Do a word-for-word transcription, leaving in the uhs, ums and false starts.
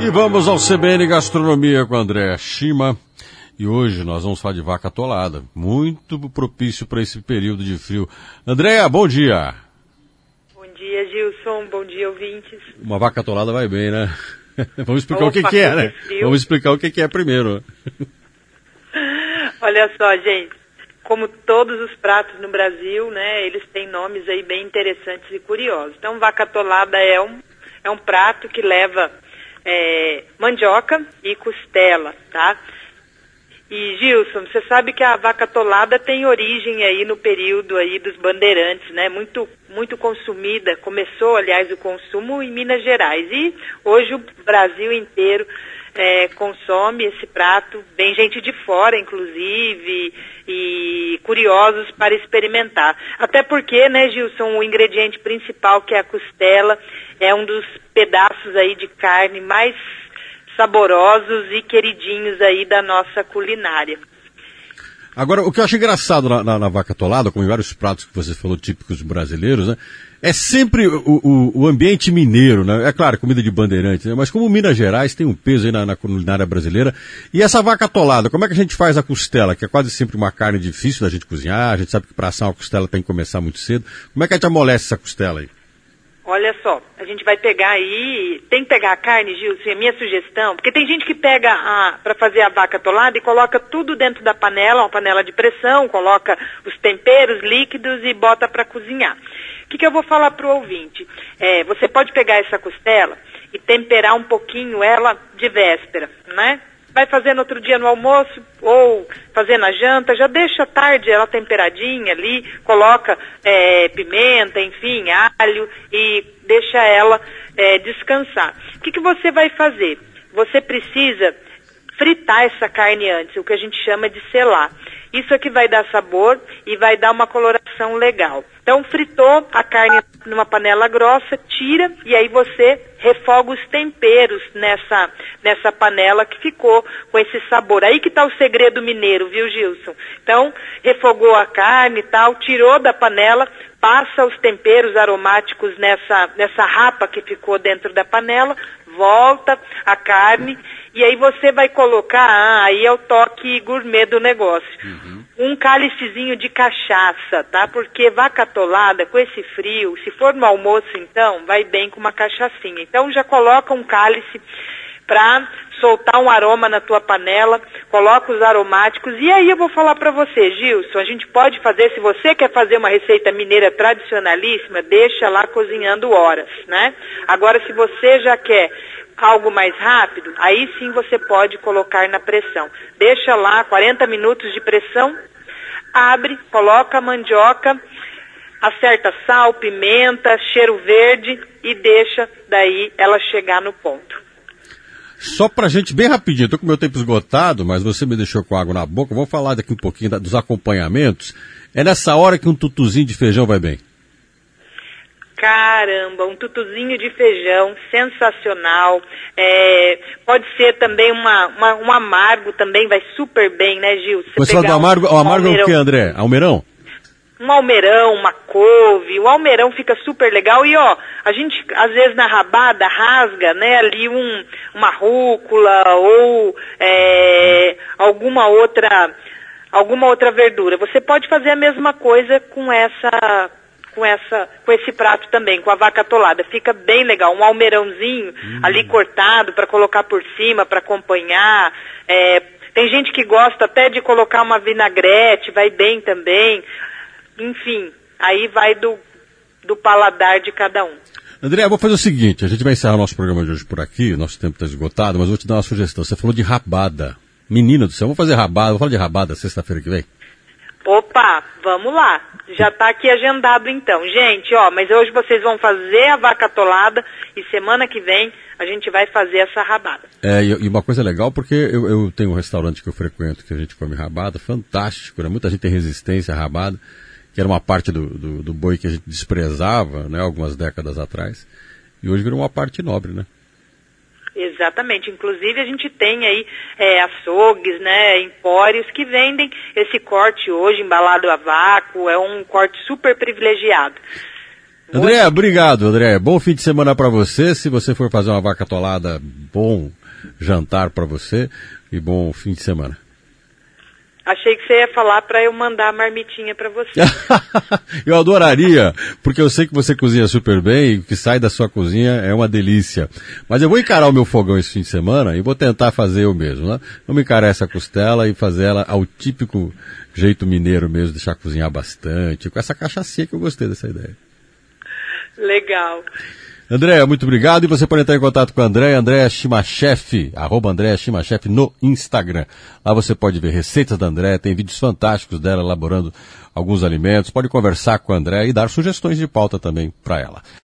E vamos ao C B N Gastronomia com André Shima. E hoje nós vamos falar de vaca atolada, muito propício para esse período de frio. Andréa, bom dia. Bom dia, Gilson. Bom dia, ouvintes. Uma vaca atolada vai bem, né? Vamos explicar Opa, o que, que é, né? Frio. Vamos explicar o que, que é primeiro. Olha só, gente. Como todos os pratos no Brasil, né, eles têm nomes aí bem interessantes e curiosos. Então, vaca atolada é um, é um prato que leva é, mandioca e costela, tá? E, Gilson, você sabe que a vaca atolada tem origem aí no período aí dos bandeirantes, né? Muito, muito consumida. Começou, aliás, o consumo em Minas Gerais. E hoje o Brasil inteiro é, consome esse prato. Vem gente de fora, inclusive, e curiosos para experimentar. Até porque, né, Gilson, o ingrediente principal, que é a costela, é um dos pedaços aí de carne mais saborosos e queridinhos aí da nossa culinária. Agora, o que eu acho engraçado na, na, na vaca atolada, como em vários pratos que você falou típicos brasileiros, né, é sempre o, o, o ambiente mineiro, né? É claro, comida de bandeirante, né? Mas como Minas Gerais tem um peso aí na, na culinária brasileira. E essa vaca atolada, como é que a gente faz a costela, que é quase sempre uma carne difícil da gente cozinhar, a gente sabe que para assar uma costela tem que começar muito cedo. Como é que a gente amolece essa costela aí? Olha só, a gente vai pegar aí, tem que pegar a carne, Gilson, é minha sugestão, porque tem gente que pega a, para fazer a vaca atolada e coloca tudo dentro da panela, uma panela de pressão, coloca os temperos líquidos e bota para cozinhar. O que, que eu vou falar para o ouvinte? É, você pode pegar essa costela e temperar um pouquinho ela de véspera, né? Vai fazer no outro dia no almoço ou fazer na janta, já deixa à tarde ela temperadinha ali, coloca é, pimenta, enfim, alho e deixa ela é, descansar. O que, que você vai fazer? Você precisa fritar essa carne antes, o que a gente chama de selar. Isso aqui vai dar sabor e vai dar uma coloração legal. Então, fritou a carne numa panela grossa, tira e aí você refoga os temperos nessa, nessa panela que ficou com esse sabor. Aí que está o segredo mineiro, viu, Gilson? Então, refogou a carne e tal, tirou da panela, passa os temperos aromáticos nessa, nessa rapa que ficou dentro da panela, volta a carne e aí você vai colocar, ah, aí é o toque gourmet do negócio, uhum. um cálicezinho de cachaça, tá? Porque vaca atolada, com esse frio, se for no almoço então, vai bem com uma cachaçinha. Então já coloca um cálice para soltar um aroma na tua panela, coloca os aromáticos, e aí eu vou falar para você, Gilson, a gente pode fazer, se você quer fazer uma receita mineira tradicionalíssima, deixa lá cozinhando horas, né? Agora, se você já quer algo mais rápido, aí sim você pode colocar na pressão. Deixa lá quarenta minutos de pressão, abre, coloca a mandioca, acerta sal, pimenta, cheiro verde e deixa daí ela chegar no ponto. Só pra gente, bem rapidinho, tô com meu tempo esgotado, mas você me deixou com água na boca, vamos falar daqui um pouquinho da, dos acompanhamentos. É nessa hora que um tutuzinho de feijão vai bem? Caramba, um tutuzinho de feijão, sensacional. É, pode ser também uma, uma, um amargo, também vai super bem, né, Gil? Você fala do amargo, um, o amargo um é o que, André? Almeirão? Um almeirão, uma couve, o almeirão fica super legal e ó, a gente às vezes na rabada rasga, né, ali um, uma rúcula ou é, alguma outra, alguma outra verdura. Você pode fazer a mesma coisa com essa, com essa, com esse prato também, com a vaca atolada, fica bem legal, um almeirãozinho hum. ali cortado para colocar por cima, para acompanhar, é, tem gente que gosta até de colocar uma vinagrete, vai bem também. Enfim, aí vai do, do paladar de cada um. André, eu vou fazer o seguinte, a gente vai encerrar o nosso programa de hoje por aqui, nosso tempo está esgotado, mas eu vou te dar uma sugestão. Você falou de rabada. Menina do céu, vamos fazer rabada, vou falar de rabada sexta-feira que vem. Opa, vamos lá. Já está aqui agendado então. Gente, ó, mas hoje vocês vão fazer a vaca atolada e semana que vem a gente vai fazer essa rabada. É, e uma coisa legal, porque eu, eu tenho um restaurante que eu frequento que a gente come rabada, fantástico, né? Muita gente tem resistência à rabada, que era uma parte do, do, do boi que a gente desprezava, né, algumas décadas atrás, e hoje virou uma parte nobre, né? Exatamente, inclusive a gente tem aí é, açougues, né, empórios que vendem esse corte hoje embalado a vácuo, é um corte super privilegiado. André, obrigado, André. Bom fim de semana para você. Se você for fazer uma vaca atolada, bom jantar para você e bom fim de semana. Achei que você ia falar para eu mandar a marmitinha para você. Eu adoraria, porque eu sei que você cozinha super bem e o que sai da sua cozinha é uma delícia. Mas eu vou encarar o meu fogão esse fim de semana e vou tentar fazer eu mesmo, né? Vamos encarar essa costela e fazer ela ao típico jeito mineiro mesmo, deixar cozinhar bastante, com essa cachaçinha que eu gostei dessa ideia. Legal. Andréa, muito obrigado. E você pode entrar em contato com a Andréa, Andréa Shimachef, arroba Andréa Shimachef no Instagram. Lá você pode ver receitas da Andréa, tem vídeos fantásticos dela elaborando alguns alimentos. Pode conversar com a Andréa e dar sugestões de pauta também para ela.